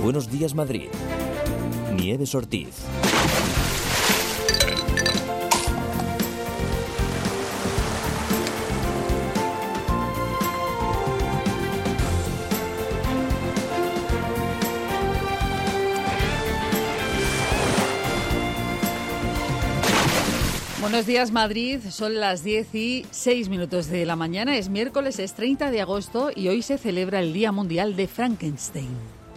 Buenos Días Madrid. Nieves Ortiz. Buenos días Madrid, son las 10:06 de la mañana, es miércoles, es 30 de agosto y hoy se celebra el Día Mundial de Frankenstein.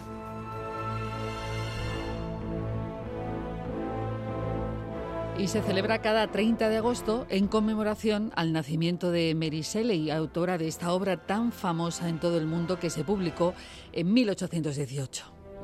Y se celebra cada 30 de agosto en conmemoración al nacimiento de Mary Shelley, autora de esta obra tan famosa en todo el mundo que se publicó en 1818.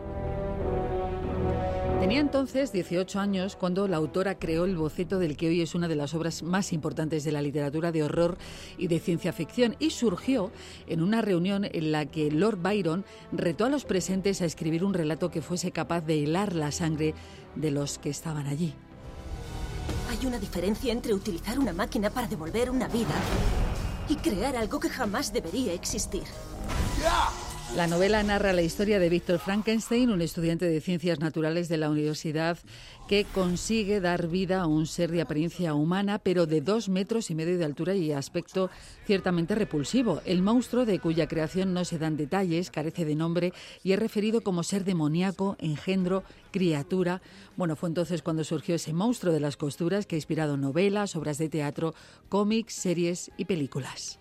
Tenía entonces 18 años cuando la autora creó el boceto del que hoy es una de las obras más importantes de la literatura de horror y de ciencia ficción, y surgió en una reunión en la que Lord Byron retó a los presentes a escribir un relato que fuese capaz de helar la sangre de los que estaban allí. Hay una diferencia entre utilizar una máquina para devolver una vida y crear algo que jamás debería existir. La novela narra la historia de Víctor Frankenstein, un estudiante de ciencias naturales de la universidad que consigue dar vida a un ser de apariencia humana, pero de 2,5 metros de altura y aspecto ciertamente repulsivo. El monstruo, de cuya creación no se dan detalles, carece de nombre y es referido como ser demoníaco, engendro, criatura. Bueno, fue entonces cuando surgió ese monstruo de las costuras que ha inspirado novelas, obras de teatro, cómics, series y películas.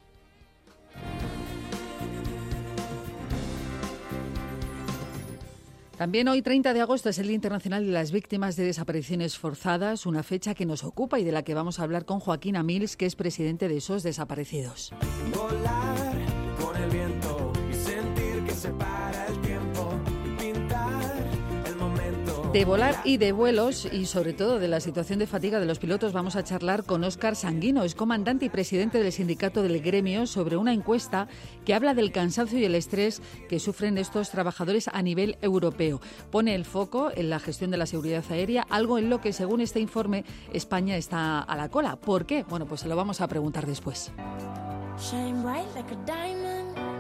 También hoy, 30 de agosto, es el Día Internacional de las Víctimas de Desapariciones Forzadas, una fecha que nos ocupa y de la que vamos a hablar con Joaquín Amils, que es presidente de SOS Desaparecidos. Volar con el viento y sentir que se para el tiempo y pintar el momento. De volar y de vuelos y sobre todo de la situación de fatiga de los pilotos vamos a charlar con Óscar Sanguino, es comandante y presidente del sindicato del gremio, sobre una encuesta que habla del cansancio y el estrés que sufren estos trabajadores a nivel europeo. Pone el foco en la gestión de la seguridad aérea, algo en lo que, según este informe, España está a la cola. ¿Por qué? Bueno, pues se lo vamos a preguntar después. Shine bright like a diamond.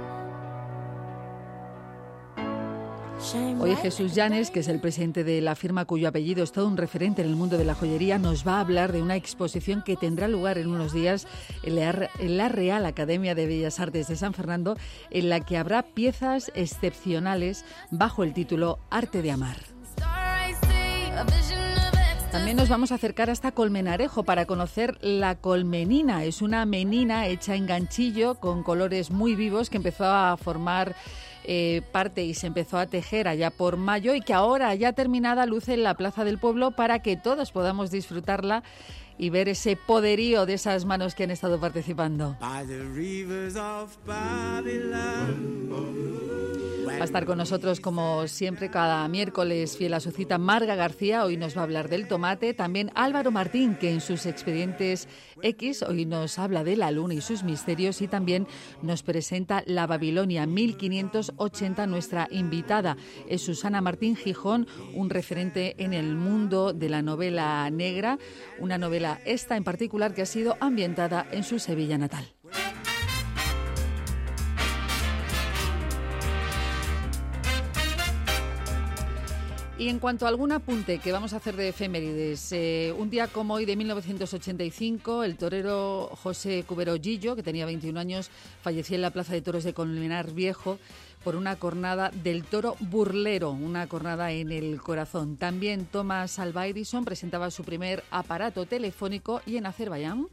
Hoy Jesús Llanes, que es el presidente de la firma cuyo apellido es todo un referente en el mundo de la joyería, nos va a hablar de una exposición que tendrá lugar en unos días en la Real Academia de Bellas Artes de San Fernando, en la que habrá piezas excepcionales bajo el título Arte de Amar. También nos vamos a acercar hasta Colmenarejo para conocer la colmenina. Es una menina hecha en ganchillo con colores muy vivos que empezó a formar parte y se empezó a tejer allá por mayo y que ahora, ya terminada, luce en la Plaza del Pueblo para que todos podamos disfrutarla y ver ese poderío de esas manos que han estado participando. Va a estar con nosotros, como siempre, cada miércoles, fiel a su cita, Marga García. Hoy nos va a hablar del tomate. También Álvaro Martín, que en sus expedientes X hoy nos habla de la luna y sus misterios, y también nos presenta La Babilonia 1580. Nuestra invitada es Susana Martín Gijón, un referente en el mundo de la novela negra, una novela esta en particular que ha sido ambientada en su Sevilla natal. Y en cuanto a algún apunte que vamos a hacer de efemérides, un día como hoy de 1985, el torero José Cubero Gillo, que tenía 21 años, falleció en la Plaza de Toros de Colmenar Viejo por una cornada del toro burlero, una cornada en el corazón. También Thomas Alva Edison presentaba su primer aparato telefónico, y en Azerbaiyán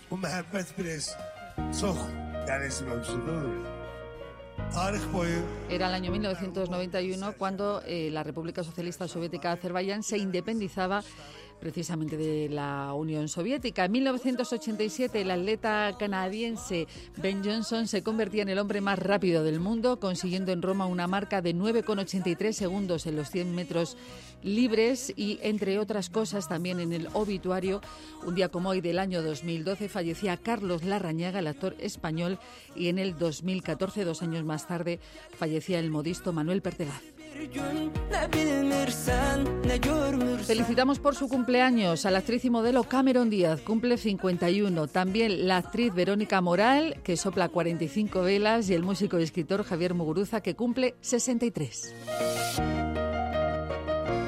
era el año 1991 cuando la República Socialista Soviética de Azerbaiyán se independizaba precisamente de la Unión Soviética. En 1987, el atleta canadiense Ben Johnson se convertía en el hombre más rápido del mundo, consiguiendo en Roma una marca de 9,83 segundos en los 100 metros libres. Y, entre otras cosas, también en el obituario, un día como hoy del año 2012, fallecía Carlos Larrañaga, el actor español, y en el 2014, 2 años más tarde, fallecía el modisto Manuel Pertegaz. Felicitamos por su cumpleaños a la actriz y modelo Cameron Díaz, cumple 51. También la actriz Verónica Moral, que sopla 45 velas, y el músico y escritor Javier Muguruza, que cumple 63.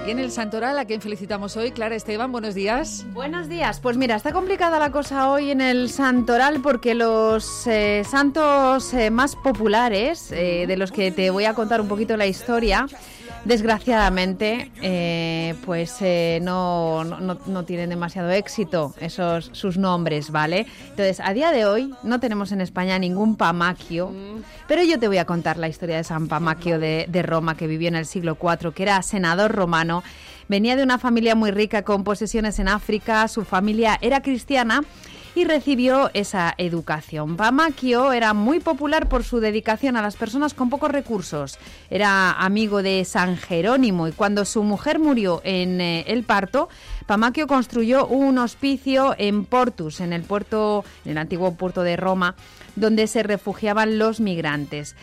Y en el Santoral, a quien felicitamos hoy, Clara Esteban, buenos días. Buenos días. Pues mira, está complicada la cosa hoy en el Santoral porque los santos más populares, de los que te voy a contar un poquito la historia, desgraciadamente, no tienen demasiado éxito sus nombres, ¿vale? Entonces, a día de hoy no tenemos en España ningún Pamacchio, pero yo te voy a contar la historia de San Pamacchio de Roma, que vivió en el siglo IV, que era senador romano. Venía de una familia muy rica con posesiones en África, su familia era cristiana y recibió esa educación. Pamacchio era muy popular por su dedicación a las personas con pocos recursos. Era amigo de San Jerónimo y cuando su mujer murió en el parto, Pamacchio construyó un hospicio en Portus, en el antiguo puerto de Roma, donde se refugiaban los migrantes.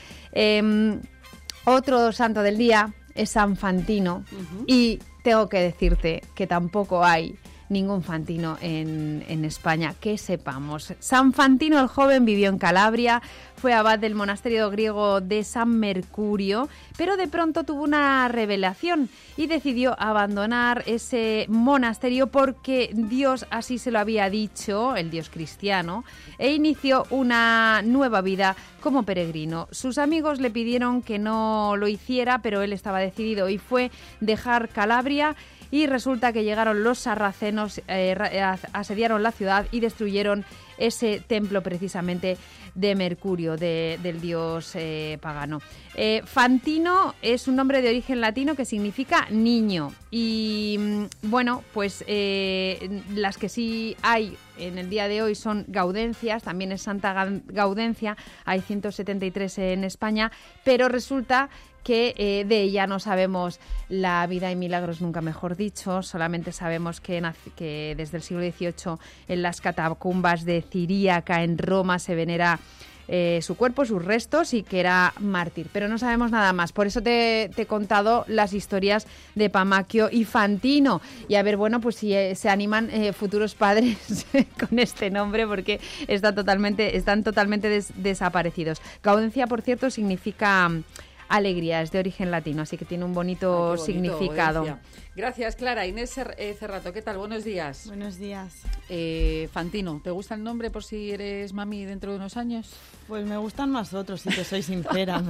Otro santo del día es San Fantino, y tengo que decirte que tampoco hay ningún Fantino en España, que sepamos. San Fantino el joven vivió en Calabria, fue abad del monasterio griego de San Mercurio, pero de pronto tuvo una revelación y decidió abandonar ese monasterio porque Dios así se lo había dicho, el Dios cristiano, e inició una nueva vida como peregrino. Sus amigos le pidieron que no lo hiciera, pero él estaba decidido y fue dejar Calabria. Y resulta que llegaron los sarracenos, asediaron la ciudad y destruyeron ese templo precisamente de Mercurio, del dios pagano. Fantino es un nombre de origen latino que significa niño. Y bueno, pues las que sí hay en el día de hoy son Gaudencias, también es Santa Gaudencia, hay 173 en España, pero resulta que de ella no sabemos la vida y milagros, nunca mejor dicho. Solamente sabemos que desde el siglo XVIII en las catacumbas de Ciríaca en Roma se venera su cuerpo, sus restos, y que era mártir, pero no sabemos nada más. Por eso te he contado las historias de Pamacchio y Fantino, y a ver, bueno, pues si se animan futuros padres con este nombre, porque están totalmente desaparecidos. Gaudencia, por cierto, significa alegría, es de origen latino, así que tiene un bonito significado. Gaudencia. Gracias, Clara. Inés Cerrato, ¿qué tal? Buenos días. Buenos días. Fantino, ¿te gusta el nombre por si eres mami dentro de unos años? Pues me gustan más otros, si te soy sincera.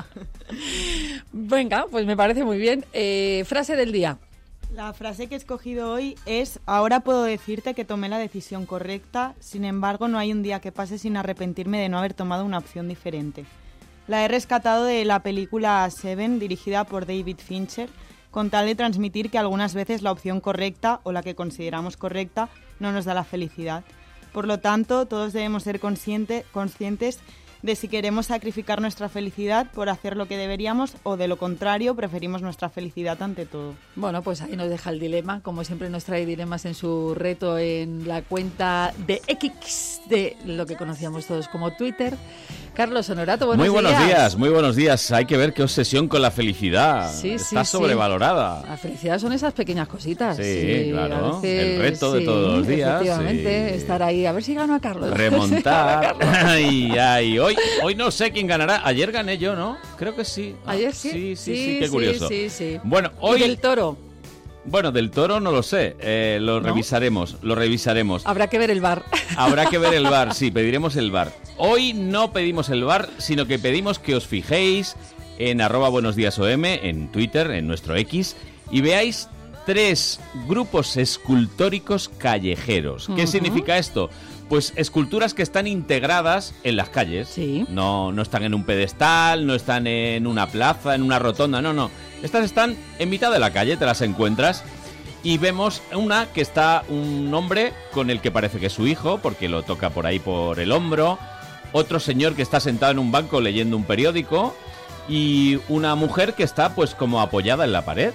Venga, pues me parece muy bien. Frase del día. La frase que he escogido hoy es: ahora puedo decirte que tomé la decisión correcta, sin embargo no hay un día que pase sin arrepentirme de no haber tomado una opción diferente. La he rescatado de la película Seven, dirigida por David Fincher, con tal de transmitir que algunas veces la opción correcta, o la que consideramos correcta, no nos da la felicidad. Por lo tanto, todos debemos ser conscientes de si queremos sacrificar nuestra felicidad por hacer lo que deberíamos, o de lo contrario, preferimos nuestra felicidad ante todo. Bueno, pues ahí nos deja el dilema. Como siempre nos trae dilemas en su reto en la cuenta de X, de lo que conocíamos todos como Twitter. Carlos Honorato, buenos días. Muy buenos días. Hay que ver qué obsesión con la felicidad. Está sobrevalorada. La felicidad son esas pequeñas cositas. Sí, claro. Veces, el reto de todos los días. Efectivamente, estar ahí. A ver si gano a Carlos. Remontar. Hoy no sé quién ganará. Ayer gané yo, ¿no? Creo que sí. ¿Ayer sí? Sí, qué curioso. Sí. Bueno, hoy... ¿Y del Toro? Bueno, del Toro no lo sé, lo revisaremos. Habrá que ver el VAR. Habrá que ver el VAR, sí, pediremos el VAR. Hoy no pedimos el VAR, sino que pedimos que os fijéis en @buenosdiasom, en Twitter, en nuestro X, y veáis 3 grupos escultóricos callejeros. ¿Qué significa esto? Pues esculturas que están integradas en las calles. Sí. No están en un pedestal, no están en una plaza, en una rotonda, no. Estas están en mitad de la calle, te las encuentras, y vemos una que está un hombre con el que parece que es su hijo, porque lo toca por ahí por el hombro, otro señor que está sentado en un banco leyendo un periódico, y una mujer que está pues como apoyada en la pared.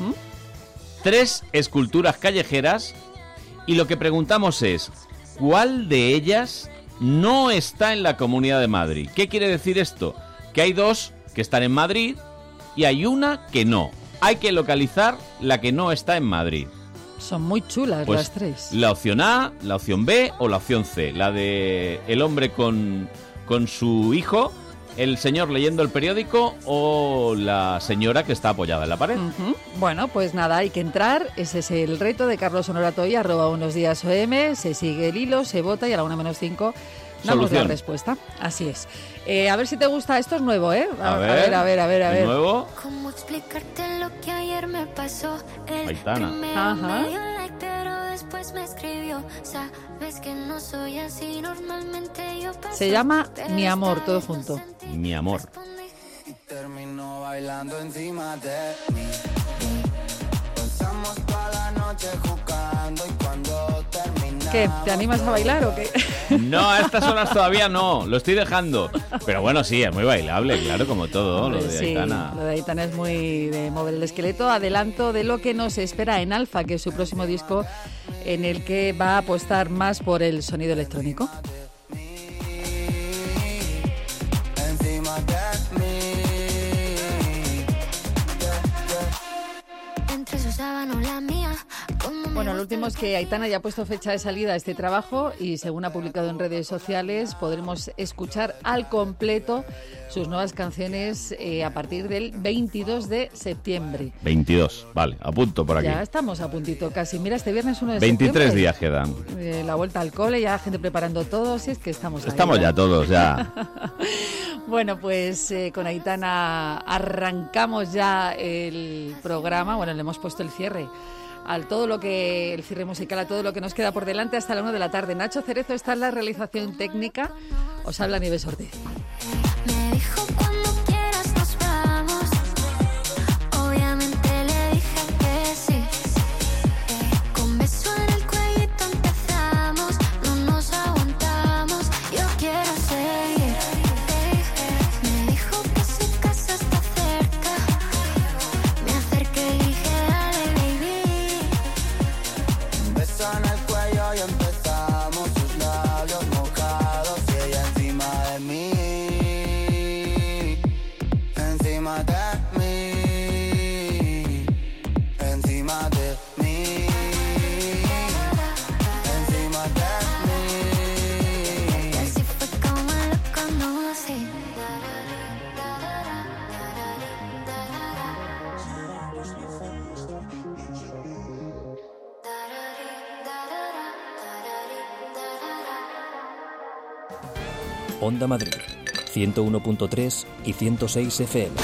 3 esculturas callejeras, y lo que preguntamos es: ¿cuál de ellas no está en la Comunidad de Madrid? ¿Qué quiere decir esto? Que hay 2 que están en Madrid y hay una que no. Hay que localizar la que no está en Madrid. Son muy chulas pues las 3. La opción A, la opción B o la opción C. La de el hombre con su hijo ¿El señor leyendo el periódico o la señora que está apoyada en la pared? Bueno, pues nada, hay que entrar. Ese es el reto de Carlos Honoratoy, @unosdiasOM. Se sigue el hilo, se vota y a la 1:05 damos la respuesta. Así es. A ver si te gusta. Esto es nuevo, ¿eh? A ver. ¿Nuevo? ¿Cómo explicarte lo que ayer me pasó? Aitana. Me dio like, pero después me escribió. Sabes que no soy así, normalmente yo paso. Se llama Mi Amor, todo junto. Mi amor. Termino bailando encima de mí. Pasamos toda la noche jugando y cuando terminamos... ¿Qué? ¿Te animas a bailar o qué? No, a estas horas todavía no, lo estoy dejando. Pero bueno, sí, es muy bailable, claro, como todo, lo de Aitana. Sí, lo de Aitana es muy de mover el esqueleto. Adelanto de lo que nos espera en Alfa, que es su próximo disco en el que va a apostar más por el sonido electrónico. Encima de mí. Entre su sábana o la mía. Bueno, lo último es que Aitana ya ha puesto fecha de salida a este trabajo y según ha publicado en redes sociales podremos escuchar al completo sus nuevas canciones a partir del 22 de septiembre. 22, vale, apunto por aquí. Ya estamos a puntito casi. Mira, este viernes 1 de 23 septiembre. días quedan. La vuelta al cole, ya la gente preparando todo, si es que estamos ahí. Estamos ya todos, ya. Bueno, pues con Aitana arrancamos ya el programa. Bueno, le hemos puesto el cierre. El cierre musical, a todo lo que nos queda por delante hasta la 1 de la tarde. Nacho Cerezo está en la realización técnica. Os habla Nieves Ortiz. Me dijo cuando quieras nos vamos. Obviamente le dije que sí. Con beso en el cuellito empezamos. No nos aguantamos. Yo quiero seguir. Me dijo que su casa está cerca. Me acerqué y dije dale baby. Un beso en el cuello y empezamos, sus labios mojados y ella encima de mí. Encima de mí. Encima de mí. Encima de mí. Y así fue como lo conocí. Onda Madrid, 101.3 y 106 FM.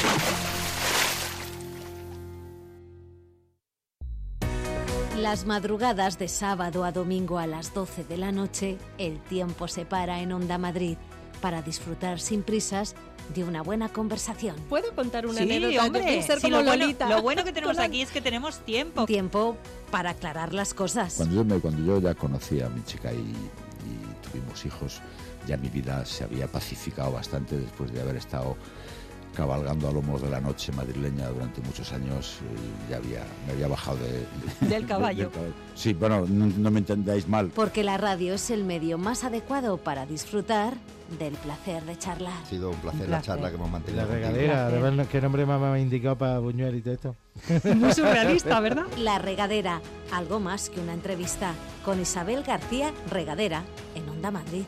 Las madrugadas de sábado a domingo a las 12 de la noche, el tiempo se para en Onda Madrid para disfrutar sin prisas de una buena conversación. ¿Puedo contar una Sí, anécdota? hombre, Yo quiero ser sí, como lo Lolita. bueno que tenemos aquí es que tenemos tiempo. Tiempo para aclarar las cosas. Cuando yo ya conocí a mi chica y tuvimos hijos, ya mi vida se había pacificado bastante después de haber estado cabalgando a lomos de la noche madrileña durante muchos años. Me había bajado del caballo. Sí, bueno, no me entendáis mal. Porque la radio es el medio más adecuado para disfrutar del placer de charlar. Ha sido un placer la charla que hemos mantenido. La regadera, además, ¿qué nombre más me ha indicado para Buñuel y todo esto? Muy surrealista, ¿verdad? La Regadera, algo más que una entrevista, con Isabel García Regadera, en Onda Madrid.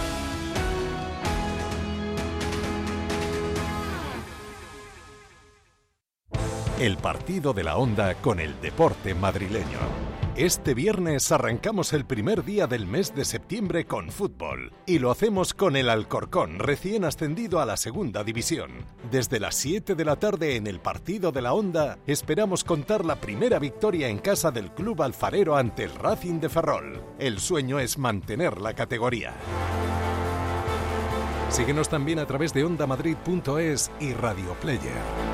El partido de la Onda con el deporte madrileño. Este viernes arrancamos el primer día del mes de septiembre con fútbol y lo hacemos con el Alcorcón, recién ascendido a la segunda división. Desde las 7 de la tarde en el partido de la Onda esperamos contar la primera victoria en casa del club alfarero ante el Racing de Ferrol. El sueño es mantener la categoría. Síguenos también a través de ondamadrid.es y Radio Player.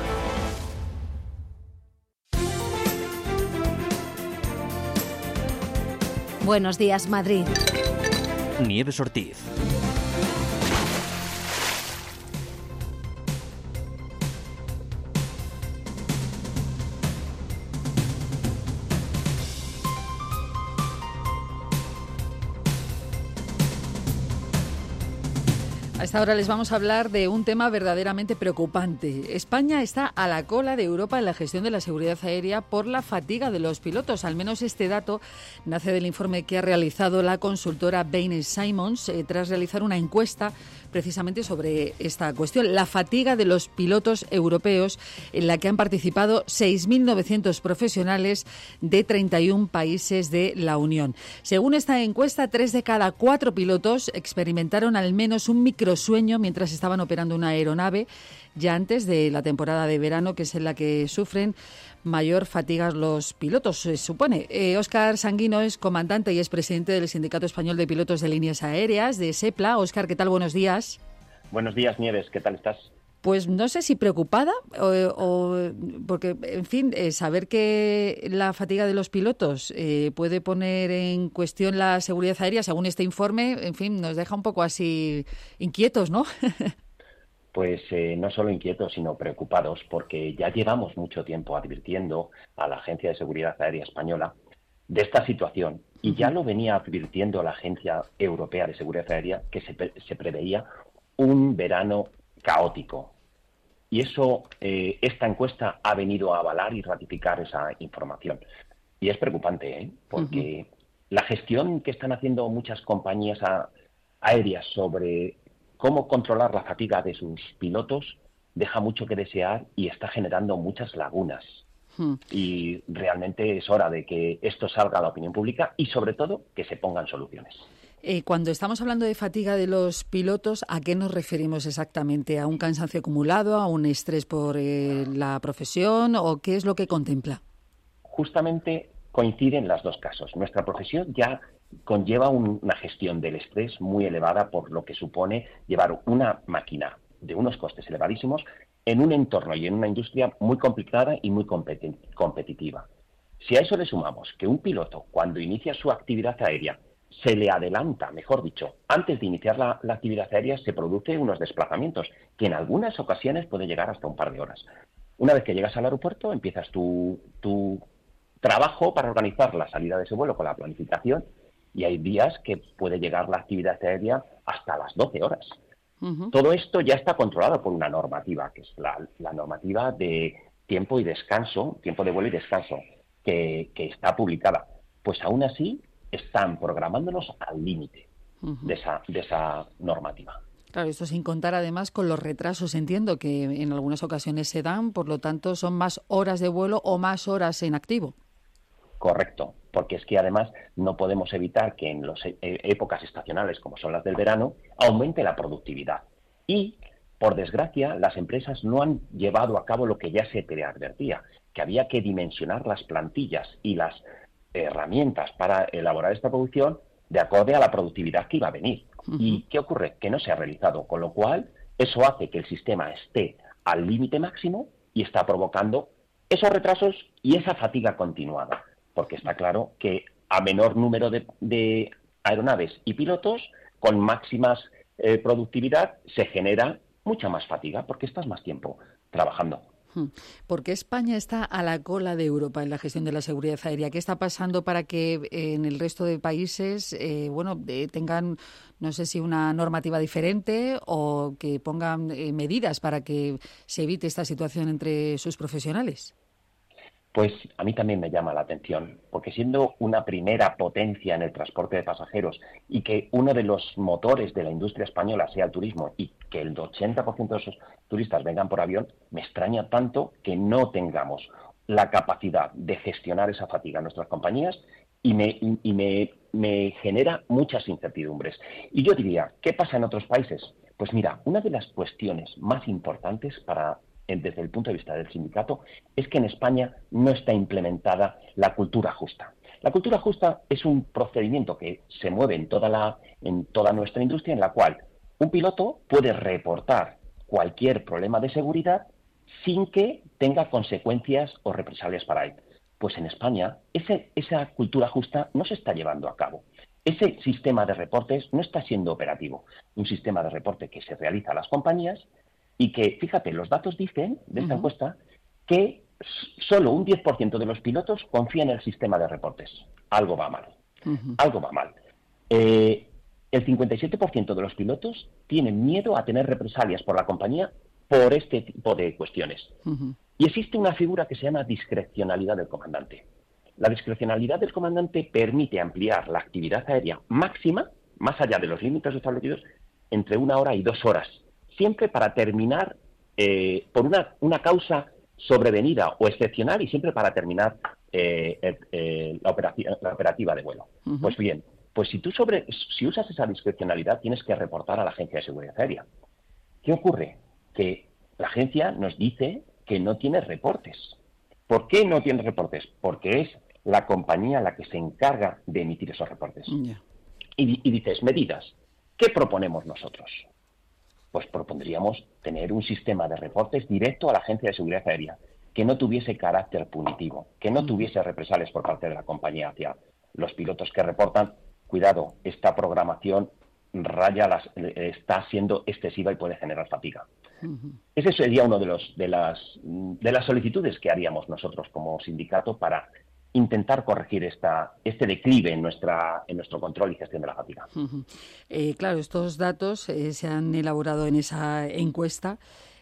Buenos días, Madrid. Nieves Ortiz. A esta hora les vamos a hablar de un tema verdaderamente preocupante. España está a la cola de Europa en la gestión de la seguridad aérea por la fatiga de los pilotos. Al menos este dato nace del informe que ha realizado la consultora Bain & Simons tras realizar una encuesta precisamente sobre esta cuestión, la fatiga de los pilotos europeos, en la que han participado 6.900 profesionales de 31 países de la Unión. Según esta encuesta, 3 de cada 4 pilotos experimentaron al menos un microsueño mientras estaban operando una aeronave, ya antes de la temporada de verano, que es en la que sufren mayor fatiga los pilotos, se supone. Óscar Sanguino es comandante y es presidente del Sindicato Español de Pilotos de Líneas Aéreas, de SEPLA. Óscar, ¿qué tal? Buenos días. Buenos días, Nieves. ¿Qué tal estás? Pues no sé si preocupada porque, en fin, saber que la fatiga de los pilotos puede poner en cuestión la seguridad aérea, según este informe, en fin, nos deja un poco así inquietos, ¿no? Pues no solo inquietos, sino preocupados, porque ya llevamos mucho tiempo advirtiendo a la Agencia de Seguridad Aérea Española de esta situación, y ya lo venía advirtiendo la Agencia Europea de Seguridad Aérea, que se preveía un verano caótico. Y eso, esta encuesta ha venido a avalar y ratificar esa información. Y es preocupante, porque la gestión que están haciendo muchas compañías aéreas sobre cómo controlar la fatiga de sus pilotos deja mucho que desear y está generando muchas lagunas. Y realmente es hora de que esto salga a la opinión pública y, sobre todo, que se pongan soluciones. Cuando estamos hablando de fatiga de los pilotos, ¿a qué nos referimos exactamente? ¿A un cansancio acumulado, a un estrés por la profesión o qué es lo que contempla? Justamente coinciden los dos casos. Nuestra profesión ya conlleva una gestión del estrés muy elevada por lo que supone llevar una máquina de unos costes elevadísimos en un entorno y en una industria muy complicada y muy competitiva. Si a eso le sumamos que un piloto, cuando inicia su actividad aérea, se le adelanta, mejor dicho, antes de iniciar la actividad aérea, se produce unos desplazamientos que en algunas ocasiones puede llegar hasta un par de horas. Una vez que llegas al aeropuerto, empiezas tu trabajo para organizar la salida de ese vuelo con la planificación, y hay días que puede llegar la actividad aérea hasta las 12 horas. Todo esto ya está controlado por una normativa, que es la normativa de tiempo y descanso, tiempo de vuelo y descanso, que está publicada. Pues aún así están programándonos al límite de esa normativa. Claro, esto sin contar además con los retrasos, entiendo, que en algunas ocasiones se dan, por lo tanto son más horas de vuelo o más horas en activo. Correcto, porque es que además no podemos evitar que en las épocas estacionales, como son las del verano, aumente la productividad. Y, por desgracia, las empresas no han llevado a cabo lo que ya se preadvertía, que había que dimensionar las plantillas y las herramientas para elaborar esta producción de acorde a la productividad que iba a venir. ¿Y qué ocurre? Que no se ha realizado, con lo cual eso hace que el sistema esté al límite máximo y está provocando esos retrasos y esa fatiga continuada. Porque está claro que a menor número de aeronaves y pilotos, con máximas productividad, se genera mucha más fatiga porque estás más tiempo trabajando. ¿Por qué España está a la cola de Europa en la gestión de la seguridad aérea? ¿Qué está pasando para que en el resto de países tengan, no sé si una normativa diferente o que pongan medidas para que se evite esta situación entre sus profesionales? Pues a mí también me llama la atención, porque siendo una primera potencia en el transporte de pasajeros y que uno de los motores de la industria española sea el turismo y que el 80% de esos turistas vengan por avión, me extraña tanto que no tengamos la capacidad de gestionar esa fatiga en nuestras compañías y me genera muchas incertidumbres. Y yo diría, ¿qué pasa en otros países? Pues mira, una de las cuestiones más importantes desde el punto de vista del sindicato, es que en España no está implementada la cultura justa. La cultura justa es un procedimiento que se mueve en toda nuestra industria, en la cual un piloto puede reportar cualquier problema de seguridad sin que tenga consecuencias o represalias para él. Pues en España esa cultura justa no se está llevando a cabo. Ese sistema de reportes no está siendo operativo. Un sistema de reporte que se realiza a las compañías y que, fíjate, los datos dicen de esta encuesta que solo un 10% de los pilotos confía en el sistema de reportes. Algo va mal. Algo va mal. El 57% de los pilotos tienen miedo a tener represalias por la compañía por este tipo de cuestiones. Y existe una figura que se llama discrecionalidad del comandante. La discrecionalidad del comandante permite ampliar la actividad aérea máxima, más allá de los límites establecidos, entre 1 hora y 2 horas, siempre para terminar por una causa sobrevenida o excepcional y siempre para terminar la operativa de vuelo. Ujú. Pues bien, pues si usas esa discrecionalidad tienes que reportar a la Agencia de Seguridad Aérea. ¿Qué ocurre? Que la agencia nos dice que no tiene reportes. ¿Por qué no tiene reportes? Porque es la compañía la que se encarga de emitir esos reportes. Ya. Y dices, medidas, ¿qué proponemos nosotros? Pues propondríamos tener un sistema de reportes directo a la Agencia de Seguridad Aérea, que no tuviese carácter punitivo, que no tuviese represalias por parte de la compañía hacia los pilotos que reportan, cuidado, esta programación está siendo excesiva y puede generar fatiga. Ese sería uno de las solicitudes que haríamos nosotros como sindicato para intentar corregir este declive en nuestro control y gestión de la fatiga. Ujú. Claro, estos datos se han elaborado en esa encuesta.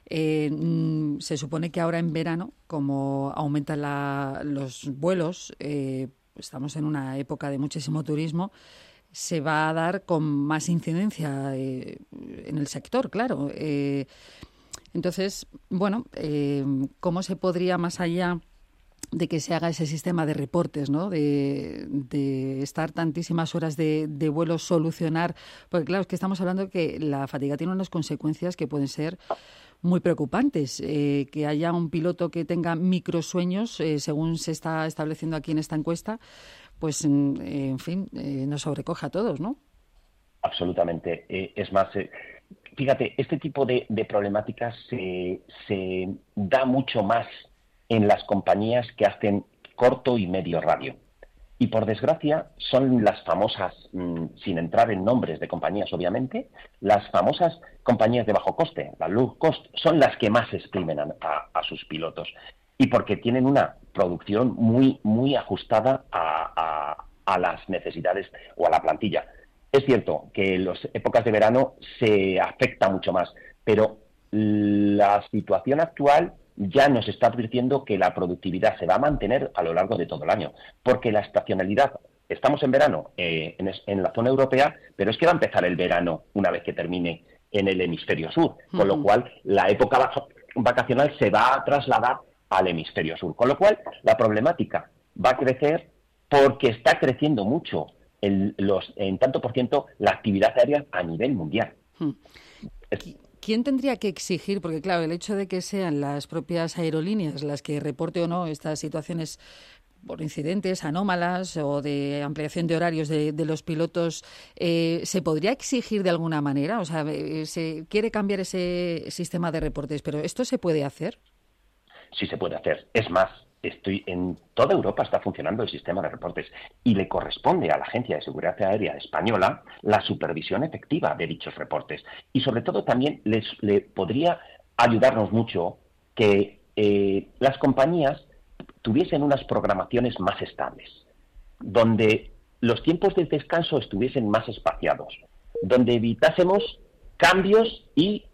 Se supone que ahora en verano, como aumentan los vuelos, estamos en una época de muchísimo turismo, se va a dar con más incidencia en el sector, claro. Entonces, bueno, ¿cómo se podría, más allá de que se haga ese sistema de reportes, ¿no? De estar tantísimas horas de vuelo, solucionar? Porque claro, es que estamos hablando de que la fatiga tiene unas consecuencias que pueden ser muy preocupantes. Que haya un piloto que tenga microsueños, según se está estableciendo aquí en esta encuesta, pues, en fin, nos sobrecoge a todos, ¿no? Absolutamente. Es más, fíjate, este tipo de problemáticas se da mucho más en las compañías que hacen corto y medio radio. Y por desgracia son las famosas, sin entrar en nombres de compañías obviamente, las famosas compañías de bajo coste, las low cost, son las que más exprimen a sus pilotos. Y porque tienen una producción muy, muy ajustada a las necesidades o a la plantilla. Es cierto que en las épocas de verano se afecta mucho más, pero la situación actual ya nos está advirtiendo que la productividad se va a mantener a lo largo de todo el año, porque la estacionalidad, estamos en verano en la zona europea, pero es que va a empezar el verano una vez que termine en el hemisferio sur, con lo cual la época vacacional se va a trasladar al hemisferio sur, con lo cual la problemática va a crecer porque está creciendo mucho en tanto por ciento la actividad aérea a nivel mundial. ¿Quién tendría que exigir? Porque, claro, el hecho de que sean las propias aerolíneas las que reporte o no estas situaciones por incidentes anómalas o de ampliación de horarios de los pilotos, ¿se podría exigir de alguna manera? O sea, se quiere cambiar ese sistema de reportes, pero ¿esto se puede hacer? Sí se puede hacer. Es más, en toda Europa está funcionando el sistema de reportes y le corresponde a la Agencia de Seguridad Aérea Española la supervisión efectiva de dichos reportes. Y sobre todo también le podría ayudarnos mucho que las compañías tuviesen unas programaciones más estables, donde los tiempos de descanso estuviesen más espaciados, donde evitásemos cambios y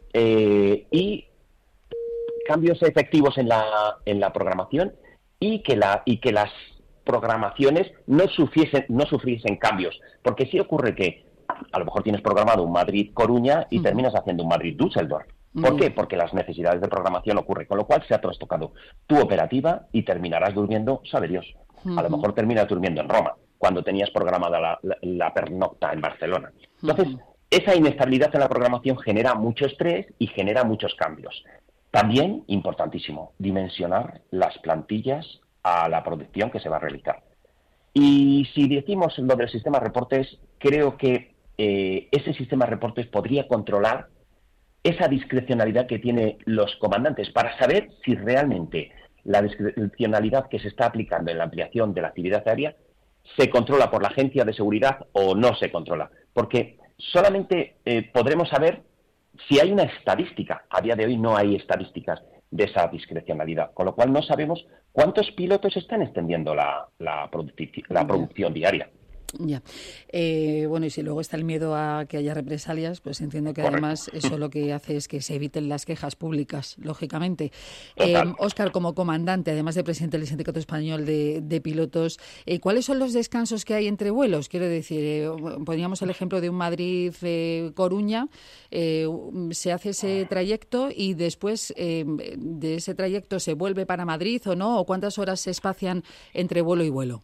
cambios efectivos en la programación y que las programaciones no sufriesen cambios. Porque sí ocurre que a lo mejor tienes programado un Madrid-Coruña y terminas haciendo un Madrid-Düsseldorf. ¿Por qué? Porque las necesidades de programación ocurren, con lo cual se ha trastocado tu operativa y terminarás durmiendo, sabe Dios. A lo mejor terminas durmiendo en Roma, cuando tenías programada la pernocta en Barcelona. Entonces, esa inestabilidad en la programación genera mucho estrés y genera muchos cambios. También, importantísimo, dimensionar las plantillas a la producción que se va a realizar. Y si decimos lo del sistema de reportes, creo que ese sistema de reportes podría controlar esa discrecionalidad que tienen los comandantes para saber si realmente la discrecionalidad que se está aplicando en la ampliación de la actividad aérea se controla por la agencia de seguridad o no se controla. Porque solamente podremos saber si hay una estadística. A día de hoy no hay estadísticas de esa discrecionalidad, con lo cual no sabemos cuántos pilotos están extendiendo la producción diaria. Ya. Bueno, y si luego está el miedo a que haya represalias, pues entiendo que además eso lo que hace es que se eviten las quejas públicas, lógicamente. Óscar, como comandante, además de presidente del Sindicato Español de Pilotos, ¿cuáles son los descansos que hay entre vuelos? Quiero decir, poníamos el ejemplo de un Madrid-Coruña, se hace ese trayecto y después de ese trayecto se vuelve para Madrid o no, o cuántas horas se espacian entre vuelo y vuelo.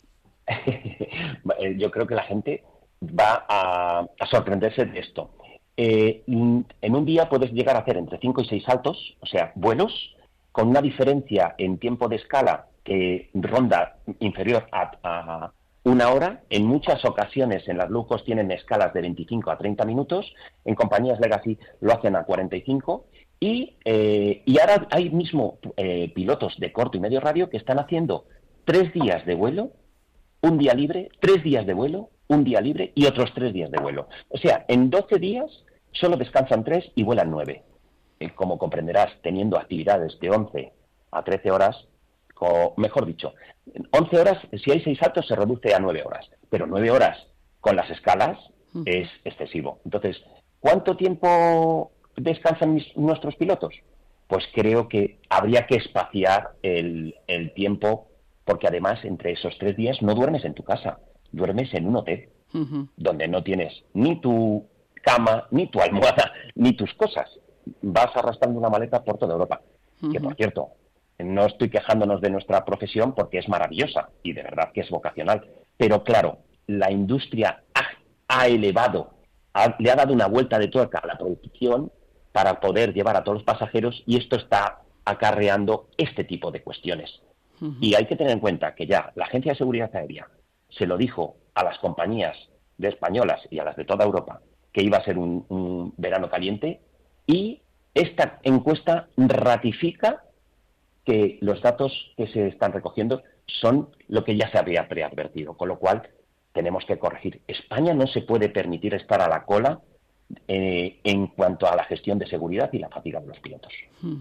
Yo creo que la gente va a sorprenderse de esto. En un día puedes llegar a hacer entre 5 y 6 saltos, o sea, vuelos, con una diferencia en tiempo de escala que ronda inferior a 1 hora. En muchas ocasiones en las low cost tienen escalas de 25 a 30 minutos, en compañías legacy lo hacen a 45 y ahora hay mismo pilotos de corto y medio radio que están haciendo 3 días de vuelo, un día libre, 3 días de vuelo, un día libre y otros 3 días de vuelo. O sea, en 12 días solo descansan 3 y vuelan 9. Como comprenderás, teniendo actividades de 11 a 13 horas, mejor dicho, 11 horas, si hay 6 saltos, se reduce a 9 horas. Pero 9 horas con las escalas es excesivo. Entonces, ¿cuánto tiempo descansan nuestros pilotos? Pues creo que habría que espaciar el tiempo, porque además entre esos 3 días no duermes en tu casa, duermes en un hotel, donde no tienes ni tu cama, ni tu almohada, ni tus cosas. Vas arrastrando una maleta por toda Europa. Que, por cierto, no estoy quejándonos de nuestra profesión porque es maravillosa y de verdad que es vocacional. Pero claro, la industria ha elevado, le ha dado una vuelta de tuerca a la producción para poder llevar a todos los pasajeros y esto está acarreando este tipo de cuestiones. Y hay que tener en cuenta que ya la Agencia de Seguridad Aérea se lo dijo a las compañías de españolas y a las de toda Europa que iba a ser un verano caliente, y esta encuesta ratifica que los datos que se están recogiendo son lo que ya se había preadvertido, con lo cual tenemos que corregir. España no se puede permitir estar a la cola en cuanto a la gestión de seguridad y la fatiga de los pilotos.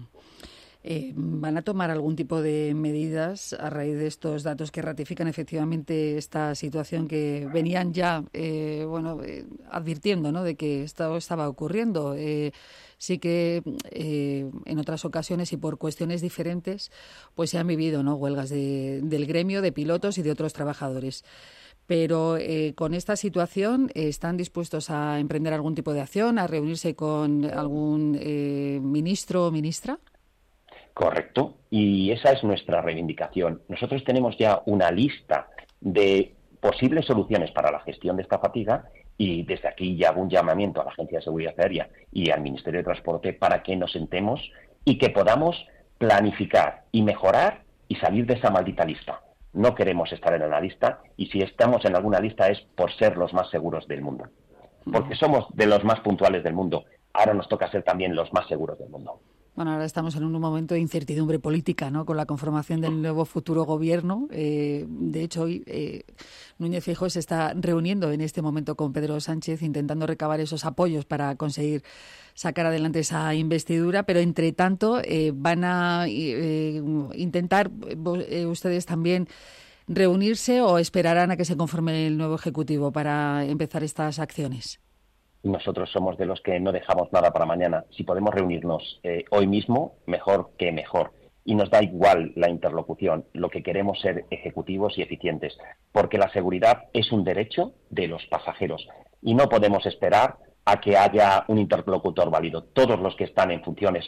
¿Van a tomar algún tipo de medidas a raíz de estos datos que ratifican efectivamente esta situación que venían ya advirtiendo, ¿no?, de que esto estaba ocurriendo? Sí que en otras ocasiones y por cuestiones diferentes pues se han vivido, ¿no?, huelgas del gremio de pilotos y de otros trabajadores. Pero con esta situación, ¿están dispuestos a emprender algún tipo de acción, a reunirse con algún ministro o ministra? Correcto, y esa es nuestra reivindicación. Nosotros tenemos ya una lista de posibles soluciones para la gestión de esta fatiga y desde aquí ya hago un llamamiento a la Agencia de Seguridad Aérea y al Ministerio de Transporte para que nos sentemos y que podamos planificar y mejorar y salir de esa maldita lista. No queremos estar en una lista y si estamos en alguna lista es por ser los más seguros del mundo, porque somos de los más puntuales del mundo. Ahora nos toca ser también los más seguros del mundo. Bueno, ahora estamos en un momento de incertidumbre política, ¿no?, con la conformación del nuevo futuro gobierno. De hecho, hoy Núñez Feijóo se está reuniendo en este momento con Pedro Sánchez, intentando recabar esos apoyos para conseguir sacar adelante esa investidura. Pero, entre tanto, van a intentar ustedes también reunirse o esperarán a que se conforme el nuevo Ejecutivo para empezar estas acciones. Nosotros somos de los que no dejamos nada para mañana. Si podemos reunirnos hoy mismo, mejor que mejor. Y nos da igual la interlocución. Lo que queremos es ser ejecutivos y eficientes, porque la seguridad es un derecho de los pasajeros y no podemos esperar a que haya un interlocutor válido. Todos los que están en funciones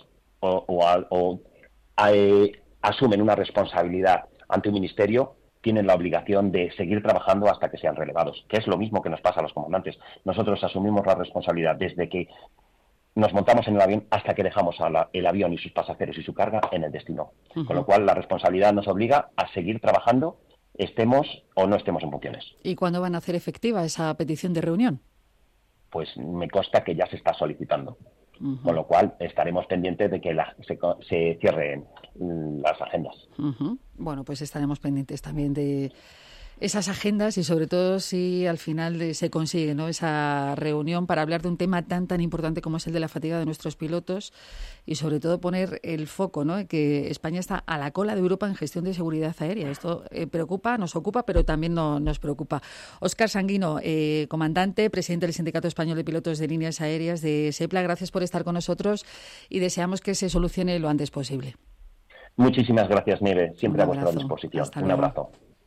asumen una responsabilidad ante un ministerio tienen la obligación de seguir trabajando hasta que sean relevados, que es lo mismo que nos pasa a los comandantes. Nosotros asumimos la responsabilidad desde que nos montamos en el avión hasta que dejamos el avión y sus pasajeros y su carga en el destino. Con lo cual, la responsabilidad nos obliga a seguir trabajando, estemos o no estemos en funciones. ¿Y cuándo van a hacer efectiva esa petición de reunión? Pues me consta que ya se está solicitando. Con lo cual estaremos pendientes de que se cierren las agendas. Bueno, pues estaremos pendientes también de esas agendas y sobre todo si al final se consigue, ¿no?, esa reunión para hablar de un tema tan importante como es el de la fatiga de nuestros pilotos y sobre todo poner el foco, ¿no?, en que España está a la cola de Europa en gestión de seguridad aérea. Esto preocupa, nos ocupa, pero también nos preocupa. Óscar Sanguino, comandante, presidente del Sindicato Español de Pilotos de Líneas Aéreas de SEPLA, gracias por estar con nosotros y deseamos que se solucione lo antes posible. Muchísimas gracias, Nieve. Siempre a vuestra abrazo. disposición. Hasta Un luego. abrazo.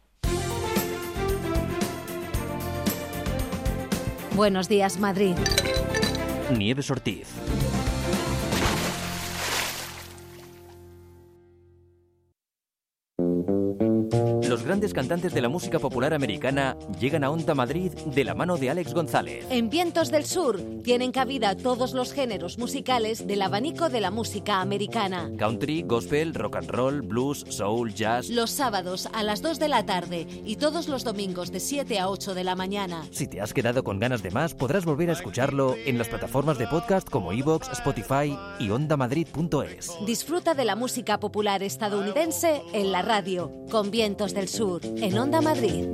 Buenos días, Madrid. Nieves Ortiz. Los grandes cantantes de la música popular americana llegan a Onda Madrid de la mano de Alex González. En Vientos del Sur tienen cabida todos los géneros musicales del abanico de la música americana. Country, gospel, rock and roll, blues, soul, jazz. Los sábados a las 2 de la tarde y todos los domingos de 7 a 8 de la mañana. Si te has quedado con ganas de más, podrás volver a escucharlo en las plataformas de podcast como iVoox, Spotify y ondamadrid.es. Disfruta de la música popular estadounidense en la radio, con Vientos del Sur, en Onda Madrid.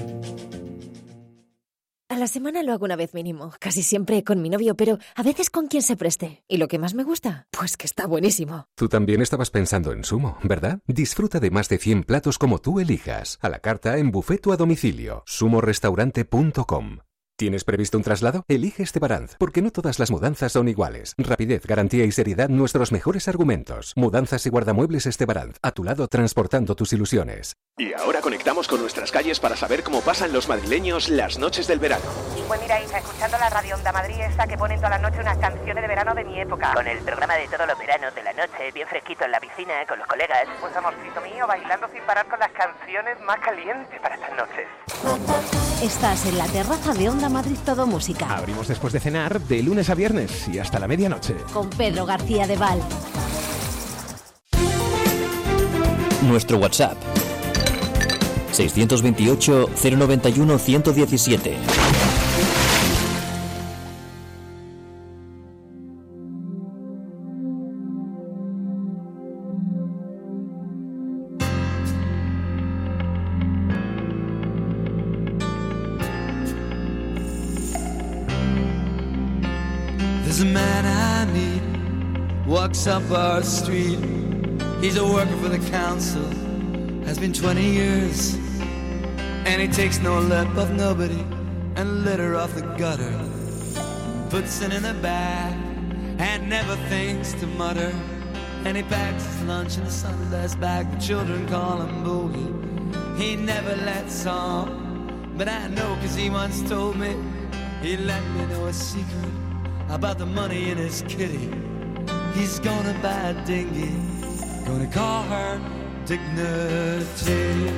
A la semana lo hago una vez mínimo, casi siempre con mi novio, pero a veces con quien se preste. ¿Y lo que más me gusta? Pues que está buenísimo. Tú también estabas pensando en Sumo, ¿verdad? Disfruta de más de 100 platos como tú elijas, a la carta, en buffet o a domicilio. sumorestaurante.com. ¿Tienes previsto un traslado? Elige Estebaranz, porque no todas las mudanzas son iguales. Rapidez, garantía y seriedad, nuestros mejores argumentos. Mudanzas y guardamuebles Estebaranz, a tu lado transportando tus ilusiones. Y ahora conectamos con nuestras calles para saber cómo pasan los madrileños las noches del verano. Pues mira, hija, escuchando la radio Onda Madrid esta que ponen toda la noche unas canciones de verano de mi época. Con el programa de todos los veranos de la noche, bien fresquito en la piscina, con los colegas. Pues amorcito mío, bailando sin parar con las canciones más calientes para estas noches. Estás en la terraza de Onda Madrid Todo Música. Abrimos después de cenar de lunes a viernes y hasta la medianoche. Con Pedro García de Val. Nuestro WhatsApp 628 091 117. There's a man I meet, walks up our street. He's a worker for the council, has been 20 years. And he takes no lip of nobody and litter off the gutter. Puts it in a bag and never thinks to mutter. And he packs his lunch in a Sunday's bag. The children call him Boogie. He never lets on, but I know 'cause he once told me. He let me know a secret about the money in his kitty. He's gonna buy a dinghy, gonna call her Dignity.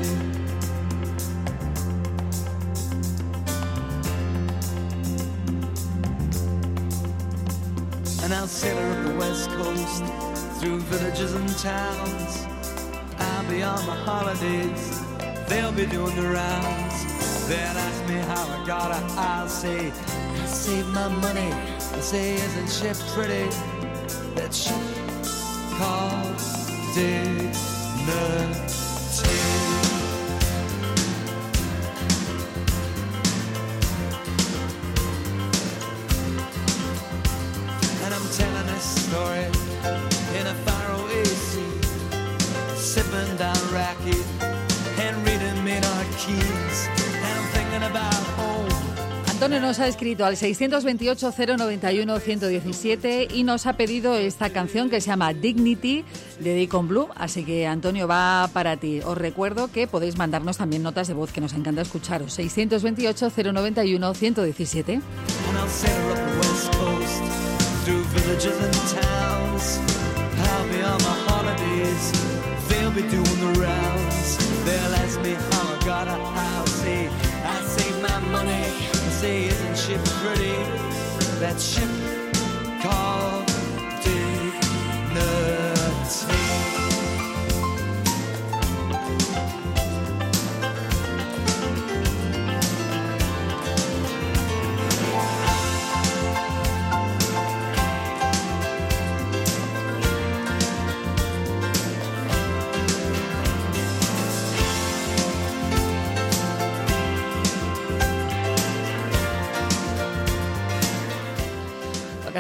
And I'll sail her up the west coast, through villages and towns. I'll be on my holidays, they'll be doing the rounds. They'll ask me how I got her, I'll say I saved my money. I say, isn't she pretty? That ship called Dignity. And I'm telling this story in a faraway sea, sipping down raki and reading Maynard Keynes, and I'm thinking about home. Antonio nos ha escrito al 628-091-117 y nos ha pedido esta canción que se llama Dignity de Deacon Blue, así que Antonio, va para ti. Os recuerdo que podéis mandarnos también notas de voz, que nos encanta escucharos. 628-091-117. Say, isn't she pretty? That ship called Dignity.